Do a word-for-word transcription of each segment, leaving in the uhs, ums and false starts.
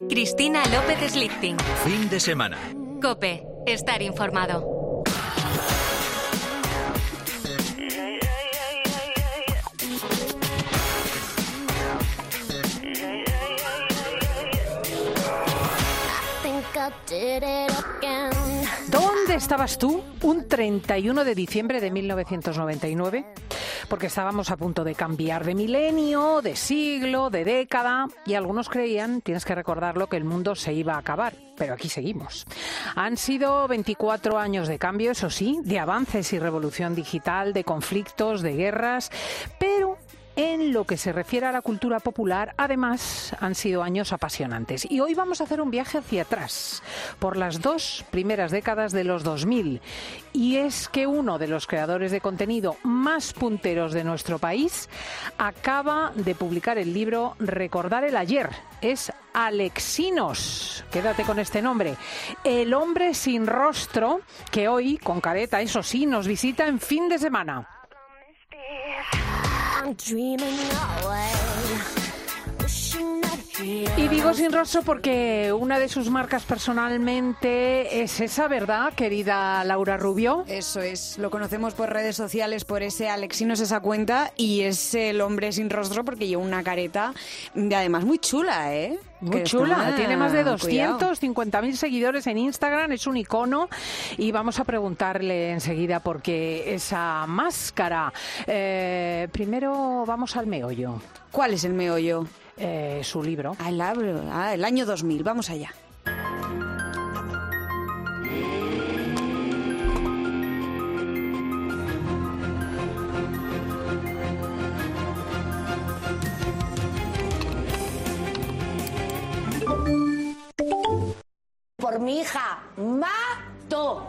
Cristina López Slichting. Fin de semana. COPE. Estar informado. ¿Dónde estabas tú un treinta y uno de diciembre de mil novecientos noventa y nueve? Porque estábamos a punto de cambiar de milenio, de siglo, de década, y algunos creían, tienes que recordarlo, que el mundo se iba a acabar. Pero aquí seguimos. Han sido veinticuatro años de cambio, eso sí, de avances y revolución digital, de conflictos, de guerras, pero en lo que se refiere a la cultura popular, además, han sido años apasionantes. Y hoy vamos a hacer un viaje hacia atrás, por las dos primeras décadas de los dos mil. Y es que uno de los creadores de contenido más punteros de nuestro país acaba de publicar el libro Recordar el ayer. Es Alexinos, quédate con este nombre, el hombre sin rostro, que hoy, con careta, eso sí, nos visita en fin de semana. Y digo sin rostro porque una de sus marcas personalmente es esa, ¿verdad, querida Laura Rubio? Eso es, lo conocemos por redes sociales, por ese Alexinos, esa cuenta, y es el hombre sin rostro porque lleva una careta, además muy chula, ¿eh? Muy chula, tiene más de doscientos cincuenta mil seguidores en Instagram, es un icono, y vamos a preguntarle enseguida por qué esa máscara. Eh, primero vamos al meollo. ¿Cuál es el meollo? Eh, su libro. Ah, el, ah, el año dos mil, vamos allá. Por mi hija, mato.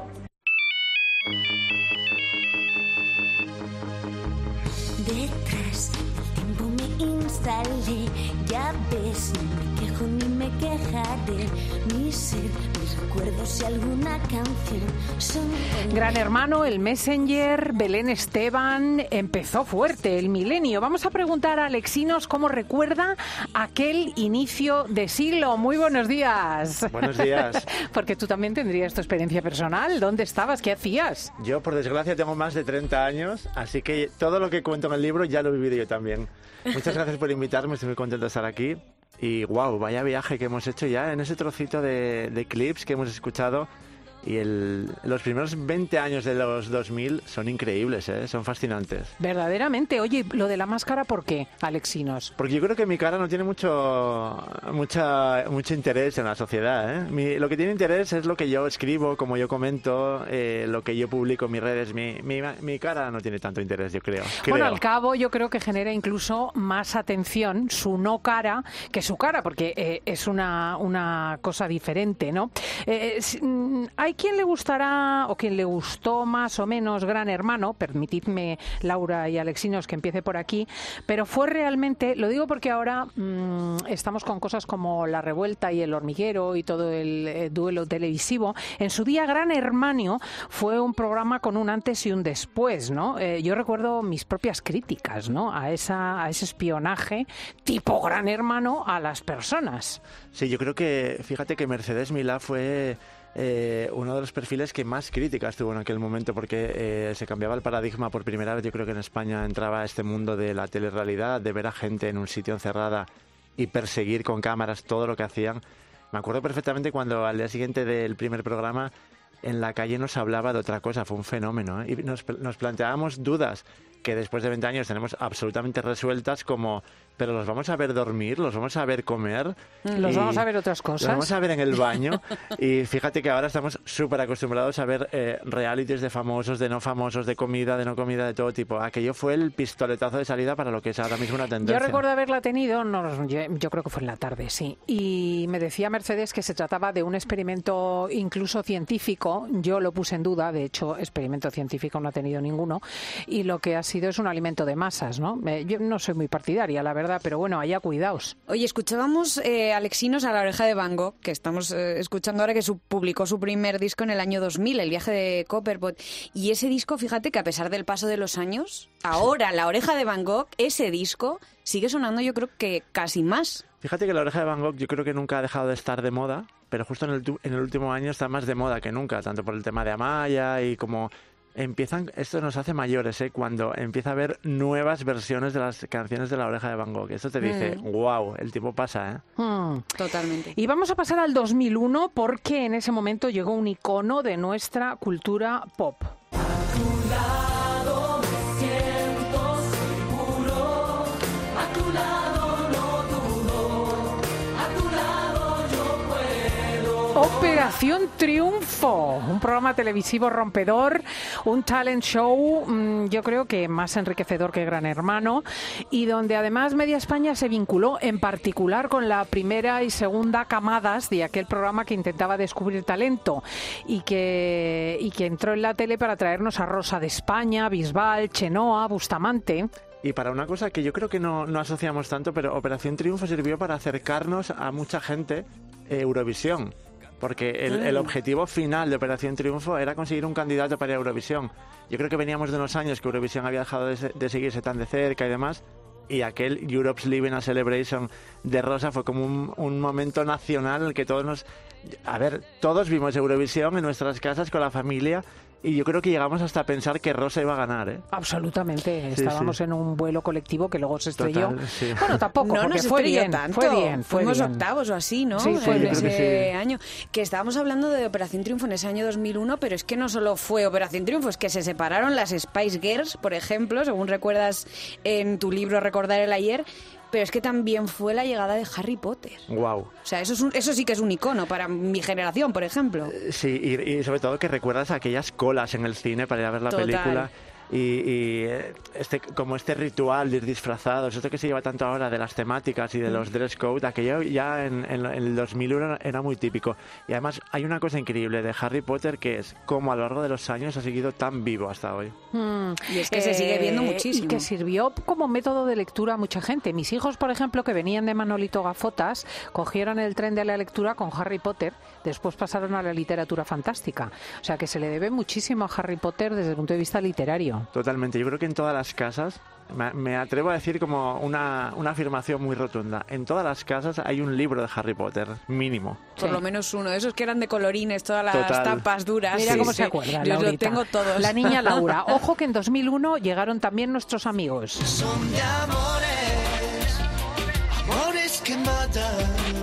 Detrás del tiempo me instalé, ya ves, no me quejo ni me quejaré. Mi ser, mis recuerdos y alguna canción son... Gran Hermano, el Messenger, Belén Esteban, empezó fuerte el milenio. Vamos a preguntar a Alexinos cómo recuerda aquel inicio de siglo. Muy buenos días. Buenos días. Porque tú también tendrías tu experiencia personal. ¿Dónde estabas? ¿Qué hacías? Yo, por desgracia, tengo más de treinta años, así que todo lo que cuento en el libro ya lo he vivido yo también. Muchas gracias por invitarme, estoy muy contento de estar aquí. Y wow, vaya viaje que hemos hecho ya en ese trocito de, de clips que hemos escuchado. Y el, los primeros veinte años de los dos mil son increíbles, ¿eh? Son fascinantes. Verdaderamente. Oye, lo de la máscara, ¿por qué, Alexinos? Porque yo creo que mi cara no tiene mucho mucha, mucho interés en la sociedad, ¿eh? Mi, lo que tiene interés es lo que yo escribo, como yo comento, eh, lo que yo publico en mis redes. Mi, mi, mi cara no tiene tanto interés, yo creo. creo. Bueno, al cabo yo creo que genera incluso más atención su no cara que su cara, porque eh, es una, una cosa diferente, ¿no? Eh, hay quien le gustará o quien le gustó más o menos Gran Hermano, permitidme, Laura y Alexinos, que empiece por aquí, pero fue realmente, lo digo porque ahora mmm, estamos con cosas como La Revuelta y El Hormiguero y todo el eh, duelo televisivo. En su día Gran Hermano fue un programa con un antes y un después, ¿no? Eh, yo recuerdo mis propias críticas, ¿no? A, esa, a ese espionaje tipo Gran Hermano a las personas. Sí, yo creo que, fíjate que Mercedes Milá fue... Eh, uno de los perfiles que más críticas tuvo en aquel momento porque eh, se cambiaba el paradigma por primera vez. Yo creo que en España entraba este mundo de la telerrealidad, de ver a gente en un sitio encerrada y perseguir con cámaras todo lo que hacían. Me acuerdo perfectamente cuando al día siguiente del primer programa en la calle nos hablaba de otra cosa, fue un fenómeno, ¿eh? Y nos, nos planteábamos dudas que después de veinte años tenemos absolutamente resueltas, como, pero los vamos a ver dormir, los vamos a ver comer. Los vamos a ver otras cosas. Los vamos a ver en el baño. Y fíjate que ahora estamos súper acostumbrados a ver eh, realities de famosos, de no famosos, de comida, de no comida, de todo tipo. Aquello fue el pistoletazo de salida para lo que es ahora mismo una tendencia. Yo recuerdo haberla tenido, no, yo, yo creo que fue en la tarde, sí. Y me decía Mercedes que se trataba de un experimento incluso científico científico, yo lo puse en duda, de hecho, experimento científico no ha tenido ninguno, y lo que ha sido es un alimento de masas, ¿no? Eh, yo no soy muy partidaria, la verdad, pero bueno, allá cuidaos. Oye, escuchábamos eh, Alexinos a La Oreja de Van Gogh, que estamos eh, escuchando ahora, que su, publicó su primer disco en el año dos mil, El viaje de Copperpot, y ese disco, fíjate que a pesar del paso de los años, ahora La Oreja de Van Gogh, ese disco sigue sonando, yo creo que casi más. Fíjate que La Oreja de Van Gogh yo creo que nunca ha dejado de estar de moda, pero justo en el, en el último año está más de moda que nunca, tanto por el tema de Amaya y como empiezan, esto nos hace mayores, ¿eh? Cuando empieza a haber nuevas versiones de las canciones de La Oreja de Van Gogh. Esto te dice, mm. wow, el tiempo pasa, ¿eh? Mm. Totalmente. Y vamos a pasar al dos mil uno porque en ese momento llegó un icono de nuestra cultura pop. A tu lado me siento seguro, a tu lado no dudo, a tu lado yo puedo. Operación Triunfo, un programa televisivo rompedor, un talent show, mmm, yo creo que más enriquecedor que Gran Hermano, y donde además Media España se vinculó en particular con la primera y segunda camadas de aquel programa que intentaba descubrir talento y que, y que entró en la tele para traernos a Rosa de España, Bisbal, Chenoa, Bustamante. Y para una cosa que yo creo que no, no asociamos tanto, pero Operación Triunfo sirvió para acercarnos a mucha gente eh, Eurovisión. Porque el, el objetivo final de Operación Triunfo era conseguir un candidato para Eurovisión. Yo creo que veníamos de unos años que Eurovisión había dejado de, de seguirse tan de cerca y demás, y aquel Europe's Living a Celebration de Rosa fue como un, un momento nacional en el que todos nos... A ver, todos vimos Eurovisión en nuestras casas con la familia, y yo creo que llegamos hasta a pensar que Rosa iba a ganar, ¿eh? Absolutamente. Sí, Estábamos sí. en un vuelo colectivo que luego se estrelló. Total, sí. Bueno, tampoco, no porque nos fue estrelló bien, tanto. fue bien, fue Fuimos bien. octavos o así, ¿no? Sí, fue en bien. ese que sí. año. Que estábamos hablando de Operación Triunfo en ese año dos mil uno, pero es que no solo fue Operación Triunfo, es que se separaron las Spice Girls, por ejemplo, según recuerdas en tu libro Recordar el Ayer. Pero es que también fue la llegada de Harry Potter. Wow. O sea, eso, es un, eso sí que es un icono para mi generación, por ejemplo. Sí, y, y sobre todo que recuerdas aquellas colas en el cine para ir a ver la Total. película. Y, y este, como este ritual de ir disfrazados, esto que se lleva tanto ahora de las temáticas y de los dress code, aquello ya en, en, en el dos mil uno era, era muy típico. Y además hay una cosa increíble de Harry Potter, que es como a lo largo de los años ha seguido tan vivo hasta hoy. Mm. Y es que se sigue viendo muchísimo. Y que sirvió como método de lectura a mucha gente. Mis hijos, por ejemplo, que venían de Manolito Gafotas, cogieron el tren de la lectura con Harry Potter, después pasaron a la literatura fantástica. O sea que se le debe muchísimo a Harry Potter desde el punto de vista literario. Totalmente. Yo creo que en todas las casas, me, me atrevo a decir como una, una afirmación muy rotunda, en todas las casas hay un libro de Harry Potter, mínimo. Por Sí. lo menos uno. Esos que eran de colorines, todas las Total. tapas duras. Mira Sí, cómo sí. se acuerda, Yo lo Laurita. tengo todos. La niña Laura. Ojo que en dos mil uno llegaron también nuestros amigos. Son de amores, amores que matan,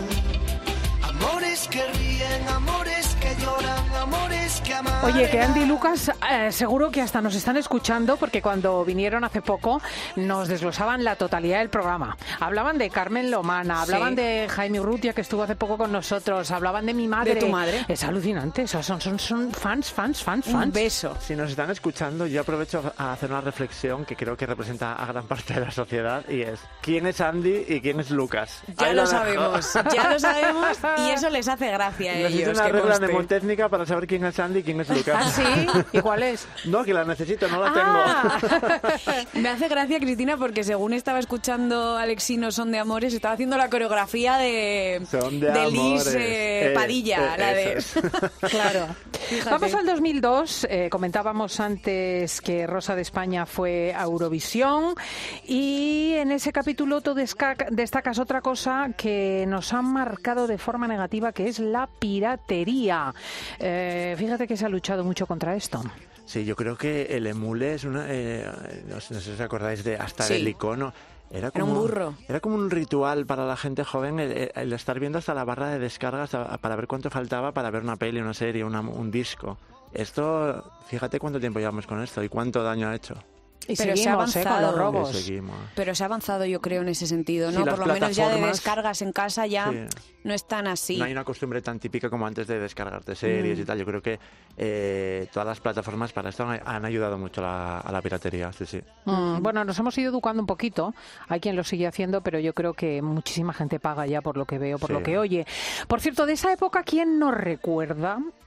amores que ríen, amores que lloran, amores que aman. Oye, que Andy y Lucas eh, seguro que hasta nos están escuchando porque cuando vinieron hace poco nos desglosaban la totalidad del programa. Hablaban de Carmen Lomana, hablaban Sí. de Jaime Urrutia, que estuvo hace poco con nosotros, hablaban de mi madre. ¿De tu madre? Es alucinante, o sea, son, son, son fans, fans, fans, Un fans. beso. Si nos están escuchando, yo aprovecho a hacer una reflexión que creo que representa a gran parte de la sociedad, y es ¿quién es Andy y quién es Lucas? Ya Ahí lo dejo. sabemos, ya lo sabemos y eso les hace gracia a Necesito ellos. una que regla conste. mnemotécnica para saber quién es Andy y quién es Lucas. ¿Ah, sí? ¿Y cuál es? No, que la necesito, no la Ah. tengo. Me hace gracia, Cristina, porque según estaba escuchando Alexino Son de Amores, estaba haciendo la coreografía de, Son de de Liz amores. eh, Eh, Padilla, eh, la de... eso es. Claro. Fíjate. Vamos al dos mil dos. Eh, comentábamos antes que Rosa de España fue a Eurovisión y en ese capítulo tú desca- destacas otra cosa que nos ha marcado de forma negativa, que es la piratería. Eh, fíjate que se ha luchado mucho contra esto. Sí, yo creo que el emule es una... Eh, no, sé no sé si os acordáis de hasta Sí. el icono. Era, Era como, un burro. Era como un ritual para la gente joven el, el estar viendo hasta la barra de descargas a- para ver cuánto faltaba para ver una peli, una serie, una- un disco. Esto, fíjate cuánto tiempo llevamos con esto y cuánto daño ha hecho. Y Pero se ha seguimos, eh, con avanzado. los robos. Que seguimos. Pero se ha avanzado, yo creo, en ese sentido, ¿no? Sí, las Por lo menos ya de plataformas- descargas en casa ya Sí. no es tan así. No hay una costumbre tan típica como antes de descargarte series Mm. y tal. Yo creo que eh, todas las plataformas para esto han, han ayudado mucho a la, a la piratería. Sí, sí. Mm, bueno, nos hemos ido educando un poquito. Hay quien lo sigue haciendo, pero yo creo que muchísima gente paga ya por lo que veo, por Sí. lo que oye. Por cierto, de esa época, ¿quién nos recuerda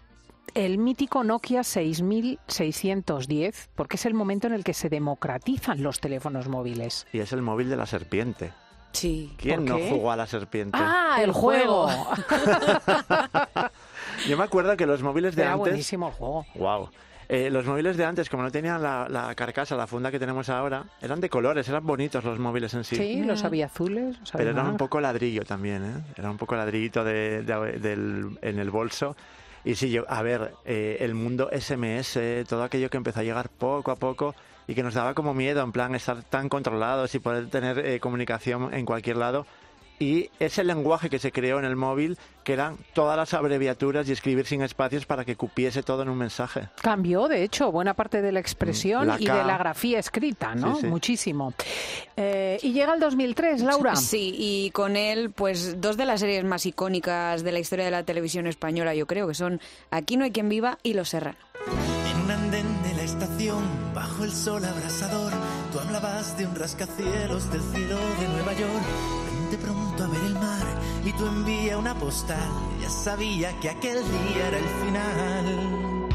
el mítico Nokia seis mil seiscientos diez, porque es el momento en el que se democratizan los teléfonos móviles. Y es el móvil de la serpiente. Sí. ¿Quién no qué? jugó a la serpiente? ¡Ah, el juego! Yo me acuerdo que los móviles de Era antes... buenísimo el juego. Wow. Eh, los móviles de antes, como no tenían la, la carcasa, la funda que tenemos ahora, eran de colores, eran bonitos los móviles en sí. Sí, los había azules. Los había Pero eran un naranjas. poco ladrillo también, ¿eh? Era un poco ladrillito de, de- del- en el bolso. Y sí, yo, a ver, eh, el mundo ese eme ese, todo aquello que empezó a llegar poco a poco y que nos daba como miedo, en plan, estar tan controlados y poder tener eh, comunicación en cualquier lado. Y ese lenguaje que se creó en el móvil, que eran todas las abreviaturas y escribir sin espacios para que cupiese todo en un mensaje. Cambió, de hecho, buena parte de la expresión La y K. de la grafía escrita, ¿no? Sí, sí. Muchísimo. Eh, y llega el dos mil tres, Laura. Sí, y con él, pues dos de las series más icónicas de la historia de la televisión española, yo creo, que son Aquí no hay quien viva y Los Serrano. En un andén de la estación, bajo el sol abrasador, tú hablabas de un rascacielos del cielo de Nueva York. Ven de pronto a ver el mar y tú envía una postal. Ya sabía que aquel día era el final.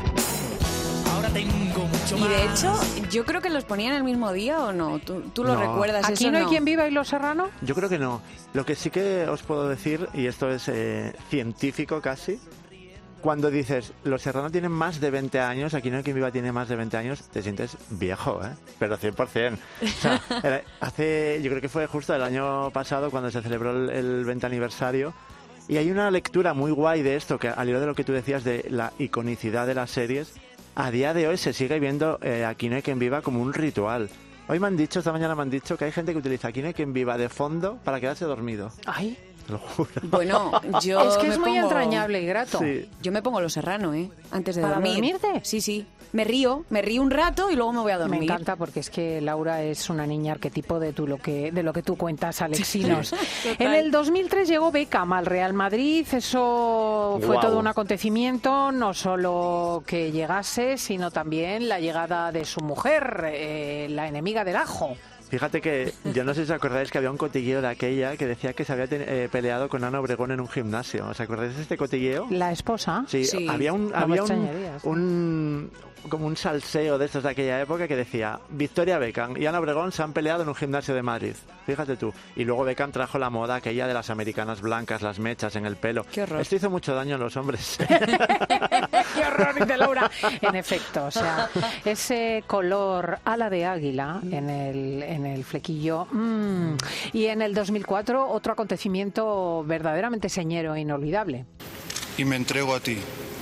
Ahora tengo mucho Y más. de hecho, yo creo que los ponían el mismo día o no. ¿Tú, tú lo No. recuerdas? Aquí eso no hay quien viva y Los Serrano. Yo creo que no. Lo que sí que os puedo decir, y esto es eh, científico casi, cuando dices, Los Serrano tienen más de veinte años, Aquí no hay quien viva tiene más de veinte años, te sientes viejo, ¿eh? Pero cien por ciento. O sea, era- hace, yo creo que fue justo el año pasado cuando se celebró el, el veinte aniversario, y hay una lectura muy guay de esto, que al hilo de lo que tú decías de la iconicidad de las series, a día de hoy se sigue viendo eh, Aquí no hay quien viva como un ritual. Hoy me han dicho, esta mañana me han dicho que hay gente que utiliza Aquí no hay quien viva de fondo para quedarse dormido. Ay, Te lo juro. Bueno, yo es que me es muy pongo- entrañable y grato. Sí. Yo me pongo Los Serrano, ¿eh? Antes de ¿Para dormir. dormirte? Sí, sí. Me río, me río un rato y luego me voy a dormir. Me encanta porque es que Laura es una niña arquetipo de, tú, lo que, de lo que tú cuentas, Alexinos. En el dos mil tres llegó Beckham al Real Madrid. Eso fue Guau. todo un acontecimiento, no solo que llegase, sino también la llegada de su mujer, eh, la enemiga del ajo. Fíjate que yo no sé si os acordáis que había un cotilleo de aquella que decía que se había ten- eh, peleado con Ana Obregón en un gimnasio. ¿Os acordáis de este cotilleo? La esposa. Sí, Sí. había un No me había un, extrañarías, ¿no? un como un salseo de estos de aquella época que decía Victoria Beckham y Ana Obregón se han peleado en un gimnasio de Madrid. Fíjate tú. Y luego Beckham trajo la moda aquella de las americanas blancas, las mechas en el pelo. Qué horror. Esto hizo mucho daño a los hombres. ¡Qué horror, dice Laura! En efecto, o sea, ese color ala de águila en el, en el flequillo. mm. Y en el dos mil cuatro, otro acontecimiento verdaderamente señero e inolvidable. Y me entrego a ti.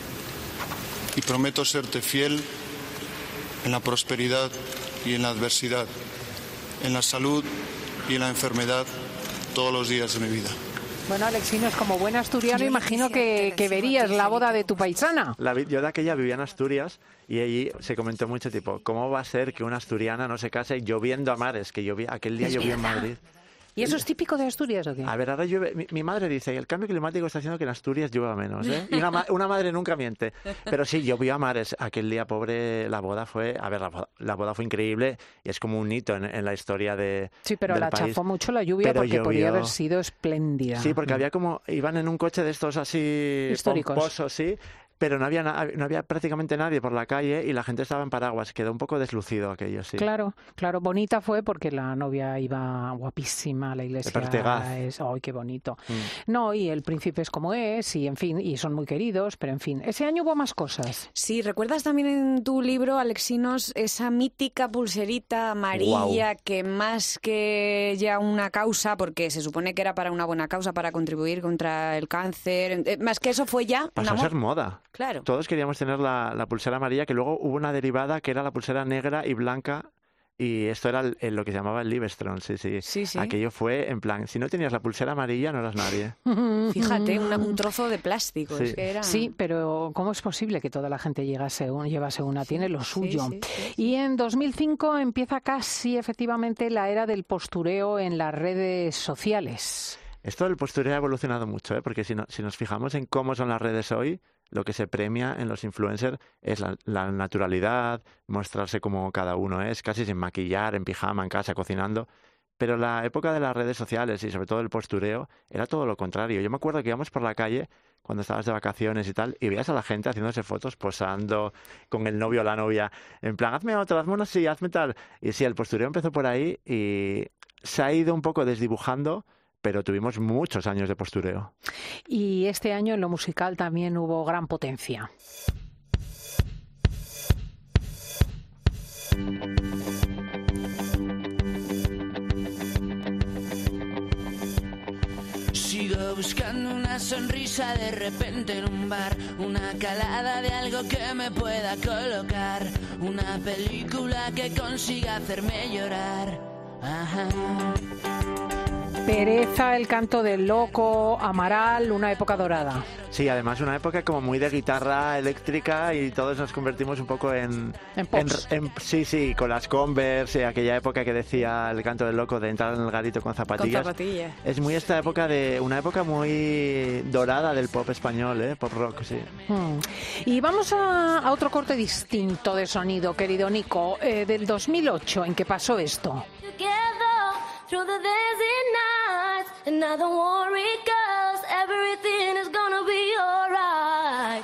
Y prometo serte fiel en la prosperidad y en la adversidad, en la salud y en la enfermedad, todos los días de mi vida. Bueno, Alexinos, como buen asturiano, imagino que, que verías la boda de tu paisana. La vi- yo de aquella vivía en Asturias y allí se comentó mucho tipo, ¿cómo va a ser que una asturiana no se case lloviendo a mares? Que llovía, aquel día llovió en Madrid. ¿Y eso es típico de Asturias o qué? A ver, ahora llueve. Mi, mi madre dice, el cambio climático está haciendo que en Asturias llueva menos, ¿eh? Y una, ma- una madre nunca miente. Pero sí, llovió a mares. Aquel día, pobre, la boda fue... A ver, la boda, la boda fue increíble y es como un hito en, en la historia de Sí, pero del la país. chafó mucho la lluvia Pero porque podría llovió. haber sido espléndida. Sí, porque había como... Iban en un coche de estos así... Históricos. pomposos, sí. Pero no había, na- no había prácticamente nadie por la calle y la gente estaba en paraguas. Quedó un poco deslucido aquello, sí. Claro, claro, bonita fue porque la novia iba guapísima a la iglesia. Pertegaz. Es, ¡ay, qué bonito! Mm. No, y el príncipe es como es, y en fin, y son muy queridos, pero en fin, ese año hubo más cosas. Sí, ¿recuerdas también en tu libro, Alexinos, esa mítica pulserita amarilla que más que ya una causa, porque se supone que era para una buena causa, para contribuir contra el cáncer, eh, más que eso fue ya un Pasó a amor? ser moda. Claro. Todos queríamos tener la, la pulsera amarilla, que luego hubo una derivada que era la pulsera negra y blanca, y esto era el- el- lo que se llamaba el Livestrong, sí, sí. Sí, sí. Aquello fue en plan, si no tenías la pulsera amarilla no eras nadie. Fíjate, una- un trozo de plástico. Sí. Es que era... Sí, pero ¿cómo es posible que toda la gente llegase un, llevase una? Tiene lo sí, suyo. sí, sí, Y en dos mil cinco empieza casi efectivamente la era del postureo en las redes sociales. Esto del postureo ha evolucionado mucho, ¿eh? Porque si, no- si nos fijamos en cómo son las redes hoy, lo que se premia en los influencers es la, la naturalidad, mostrarse como cada uno es, casi sin maquillar, en pijama, en casa, cocinando. Pero la época de las redes sociales y sobre todo el postureo era todo lo contrario. Yo me acuerdo que íbamos por la calle cuando estabas de vacaciones y tal, y veías a la gente haciéndose fotos, posando con el novio o la novia, en plan, hazme otra, hazme una así, hazme tal. Y sí, el postureo empezó por ahí y se ha ido un poco desdibujando, pero tuvimos muchos años de postureo. Y este año en lo musical también hubo gran potencia. Sigo buscando una sonrisa de repente en un bar, una calada de algo que me pueda colocar, una película que consiga hacerme llorar. Ajá. Pereza, El canto del loco, Amaral, una época dorada. Sí, además una época como muy de guitarra eléctrica y todos nos convertimos un poco en... En pops. En, en, sí, sí, con las Converse, aquella época que decía El canto del loco de entrar en el garito con zapatillas. Con zapatillas. Es muy esta época de... Una época muy dorada del pop español, ¿eh? Pop rock, sí. Hmm. Y vamos a, a otro corte distinto de sonido, querido Nico, eh, del dos mil ocho, ¿en qué pasó esto? Through the days and nights, and now don't worry, girls, everything is gonna be alright.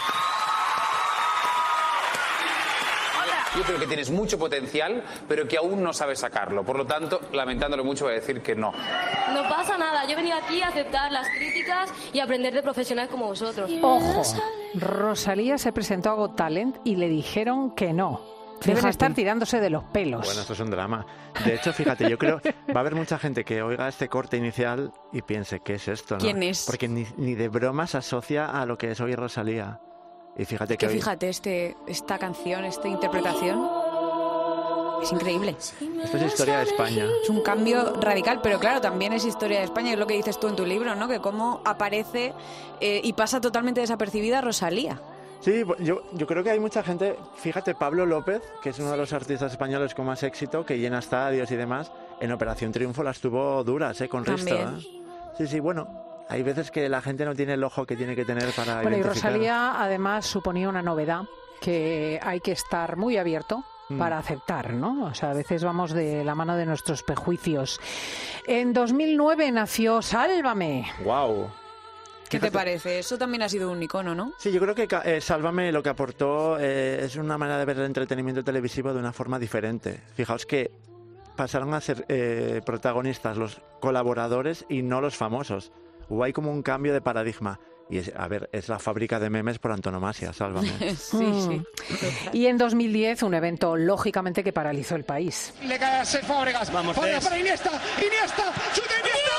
Yo creo que tienes mucho potencial, pero que aún no sabes sacarlo. Por lo tanto, lamentándolo mucho, voy a decir que no. No pasa nada. Yo he venido aquí a aceptar las críticas y aprender de profesionales como vosotros. Ojo, Rosalía se presentó a Got Talent y le dijeron que no. Deben Fíjate. estar tirándose de los pelos. Bueno, esto es un drama. De hecho, fíjate, yo creo va a haber mucha gente que oiga este corte inicial y piense, ¿qué es esto? ¿no? ¿Quién es? Porque ni, ni de broma se asocia a lo que es hoy Rosalía. Y fíjate que, que hoy... fíjate, este, esta canción, esta interpretación, es increíble. Esto es historia de España. Es un cambio radical, pero claro, también es historia de España, es lo que dices tú en tu libro, ¿no? Que cómo aparece eh, y pasa totalmente desapercibida Rosalía. Sí, yo, yo creo que hay mucha gente, fíjate, Pablo López, que es uno de los artistas españoles con más éxito, que llena estadios y demás, en Operación Triunfo las tuvo duras, ¿eh? Con Risto, ¿eh? Sí, sí, bueno, hay veces que la gente no tiene el ojo que tiene que tener para Bueno, y identificar. Rosalía además suponía una novedad que hay que estar muy abierto para Mm. aceptar, ¿no? O sea, a veces vamos de la mano de nuestros prejuicios. En dos mil nueve nació Sálvame. ¡Guau! ¿Qué te parece? Eso también ha sido un icono, ¿no? Sí, yo creo que eh, Sálvame lo que aportó eh, es una manera de ver el entretenimiento televisivo de una forma diferente. Fijaos que pasaron a ser eh, protagonistas los colaboradores y no los famosos. Hubo ahí como un cambio de paradigma. Y es, a ver, es la fábrica de memes por antonomasia, Sálvame. Sí, sí. Y en dos mil diez un evento, lógicamente, que paralizó el país. Le cae a Cesc Fábregas. Vamos, Fábregas para Iniesta. Iniesta. ¡Chuta Iniesta!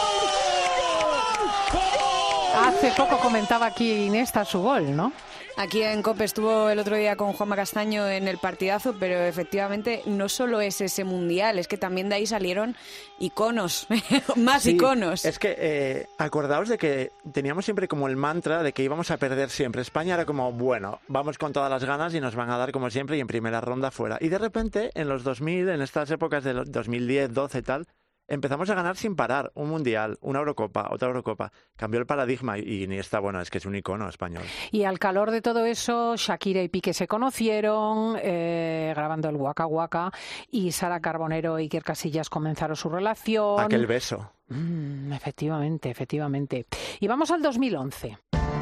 Hace poco comentaba aquí Iniesta su gol, ¿no? Aquí en COPE estuvo el otro día con Juanma Castaño en el partidazo, pero efectivamente no solo es ese mundial, es que también de ahí salieron iconos, más Sí, iconos. Es que eh, acordaos de que teníamos siempre como el mantra de que íbamos a perder siempre. España era como, bueno, vamos con todas las ganas y nos van a dar como siempre y en primera ronda fuera. Y de repente, en los dos mil, en estas épocas de dos mil diez, doce y tal, empezamos a ganar sin parar. Un mundial, una Eurocopa, otra Eurocopa. Cambió el paradigma y Iniesta, bueno, es que es un icono español. Y al calor de todo eso, Shakira y Piqué se conocieron, eh, grabando el Waka Waka, y Sara Carbonero y Iker Casillas comenzaron su relación. Aquel beso. Mm, efectivamente, efectivamente. Y vamos al dos mil once.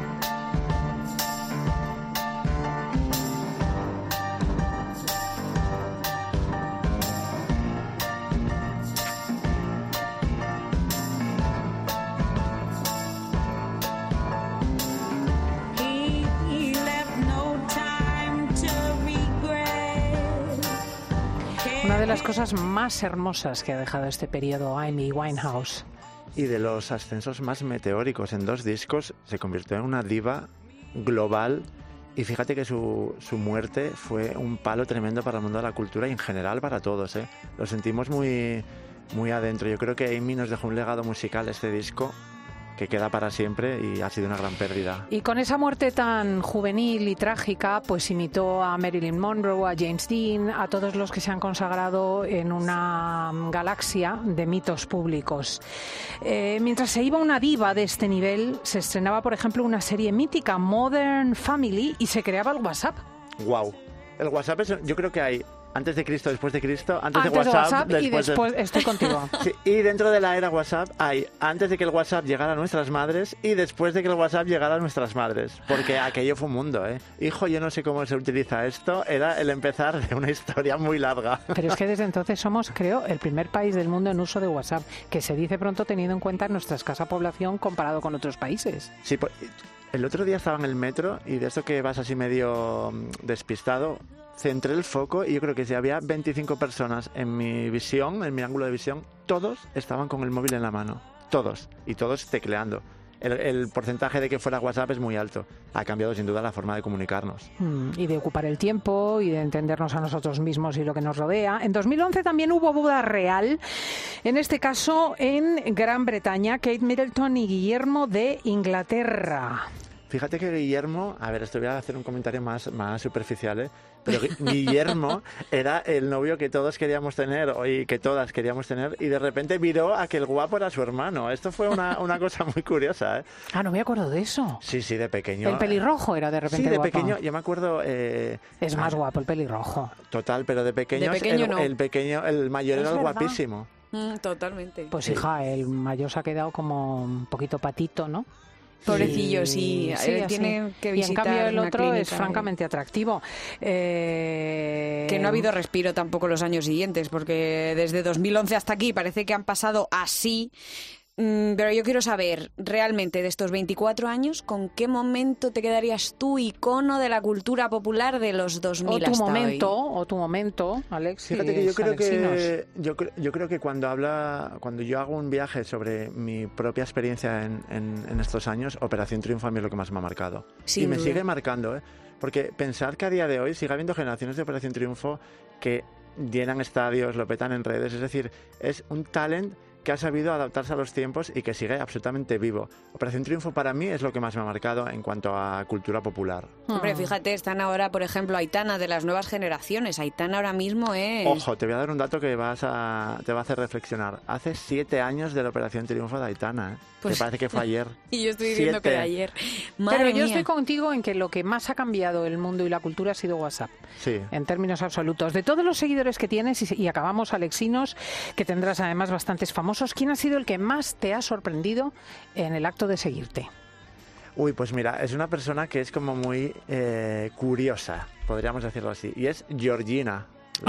Una de las cosas más hermosas que ha dejado este periodo Amy Winehouse. Y de los ascensos más meteóricos en dos discos, se convirtió en una diva global. Y fíjate que su, su muerte fue un palo tremendo para el mundo de la cultura y en general para todos, ¿eh? Lo sentimos muy, muy adentro. Yo creo que Amy nos dejó un legado musical, este disco, que queda para siempre y ha sido una gran pérdida. Y con esa muerte tan juvenil y trágica, pues imitó a Marilyn Monroe, a James Dean, a todos los que se han consagrado en una galaxia de mitos públicos. Eh, mientras se iba una diva de este nivel, se estrenaba, por ejemplo, una serie mítica, Modern Family, y se creaba el WhatsApp. Wow. El WhatsApp es, yo creo que hay Antes de Cristo, después de Cristo, antes, Antes de WhatsApp, de WhatsApp y después de... estoy contigo. Sí, y dentro de la era WhatsApp hay antes de que el WhatsApp llegara a nuestras madres y después de que el WhatsApp llegara a nuestras madres. Porque aquello fue un mundo, ¿eh? Hijo, yo no sé cómo se utiliza esto. Era el empezar de una historia muy larga. Pero es que desde entonces somos, creo, el primer país del mundo en uso de WhatsApp, que se dice pronto teniendo en cuenta nuestra escasa población comparado con otros países. Sí, pues, el otro día estaba en el metro y de eso que vas así medio despistado, centré el foco y yo creo que si había veinticinco personas en mi visión, en mi ángulo de visión, todos estaban con el móvil en la mano. Todos. Y todos tecleando. El, el porcentaje de que fuera WhatsApp es muy alto. Ha cambiado sin duda la forma de comunicarnos. Mm, y de ocupar el tiempo y de entendernos a nosotros mismos y lo que nos rodea. En dos mil once también hubo boda real, en este caso en Gran Bretaña, Kate Middleton y Guillermo de Inglaterra. Fíjate que Guillermo, a ver, esto voy a hacer un comentario más, más superficial, ¿eh? Pero Guillermo era el novio que todos queríamos tener y que todas queríamos tener y de repente viró a que el guapo era su hermano. Esto fue una, una cosa muy curiosa, ¿eh? Ah, no me acuerdo de eso. Sí, sí, de pequeño. El pelirrojo era de repente Sí, de guapo. pequeño, yo me acuerdo... Eh, es más guapo el pelirrojo. Total, pero de pequeño, de pequeño el, no. el pequeño, el mayor Es era el verdad. guapísimo. Mm, totalmente. Pues hija, el mayor se ha quedado como un poquito patito, ¿no? Pobrecillo, sí, sí, él así. tiene que Y en visitar cambio el una otro es clínica, francamente atractivo. Eh... Que no ha habido respiro tampoco los años siguientes, porque desde dos mil once hasta aquí parece que han pasado así. Mm, pero yo quiero saber, realmente, de estos veinticuatro años, ¿con qué momento te quedarías tú, icono de la cultura popular de los dos mil O tu hasta momento, hoy? o tu momento, Alex. Fíjate que yo creo que yo, cre- yo creo que cuando habla cuando yo hago un viaje sobre mi propia experiencia en, en, en estos años, Operación Triunfo a mí es lo que más me ha marcado. Sin y me duda. sigue marcando, ¿eh? Porque pensar que a día de hoy sigue habiendo generaciones de Operación Triunfo que llenan estadios, lo petan en redes, es decir, es un talent que ha sabido adaptarse a los tiempos y que sigue absolutamente vivo. Operación Triunfo para mí es lo que más me ha marcado en cuanto a cultura popular. Hombre, fíjate, están ahora, por ejemplo, Aitana, de las nuevas generaciones. Aitana ahora mismo es... Ojo, te voy a dar un dato que vas a, te va a hacer reflexionar. Hace siete años de la Operación Triunfo de Aitana, ¿eh? Pues- Me parece que fue ayer. Y yo estoy diciendo que de Siete. ayer. Madre Pero yo mía. estoy contigo en que lo que más ha cambiado el mundo y la cultura ha sido WhatsApp. Sí. En términos absolutos. De todos los seguidores que tienes, y, y acabamos, Alexinos, que tendrás además bastantes famosos, ¿quién ha sido el que más te ha sorprendido en el acto de seguirte? Uy, pues mira, es una persona que es como muy eh, curiosa, podríamos decirlo así, y es Georgina.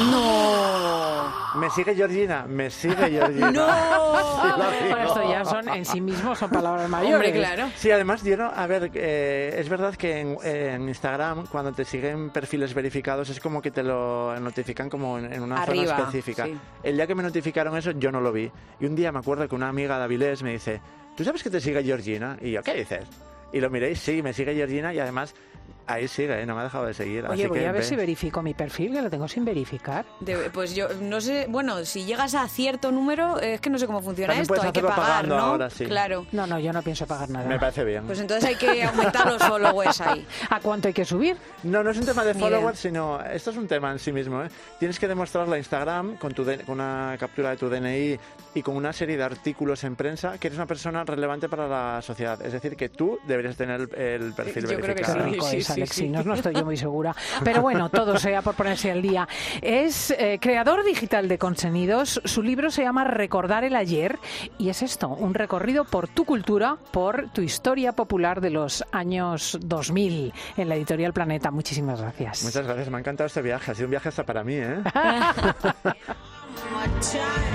¡No! ¿Me sigue Georgina? ¿Me sigue Georgina? ¡No! Sí, lo digo. Bueno, esto ya son, en sí mismos son palabras mayores. Hombre, claro. Sí, además, yo no, a ver, eh, es verdad que en, en Instagram, cuando te siguen perfiles verificados, es como que te lo notifican como en, en una Arriba, zona específica. sí. El día que me notificaron eso, yo no lo vi. Y un día me acuerdo que una amiga de Avilés me dice, ¿tú sabes que te sigue Georgina? Y yo, ¿qué dices? Y lo miréis, sí, me sigue Georgina y además ahí sigue, ¿eh? No me ha dejado de seguir. Oye, así voy que a ver ve. si verifico mi perfil, que lo tengo sin verificar. De- pues yo no sé, bueno, si llegas a cierto número, eh, es que no sé cómo funciona También esto, puedes hay que hacerlo pagar, pagando ¿no? ahora, sí. Claro. No, no, yo no pienso pagar nada. Me parece bien. Pues entonces hay que aumentar los followers ahí. ¿A cuánto hay que subir? No, no es un tema de Ni followers, sino esto es un tema en sí mismo, ¿eh? Tienes que demostrarle a Instagram con, tu D- con una captura de tu D N I y con una serie de artículos en prensa que eres una persona relevante para la sociedad. Es decir, que tú deberías tener el, el perfil Yo creo que verificado. sí. Rico es, sí, Alexinos, sí. no estoy yo muy segura. Pero bueno, todo sea por ponerse al día. Es eh, creador digital de contenidos. Su libro se llama Recordar el ayer y es esto, un recorrido por tu cultura, por tu historia popular de los años dos mil en la editorial Planeta. Muchísimas gracias. Muchas gracias, me ha encantado este viaje. Ha sido un viaje hasta para mí, ¿eh?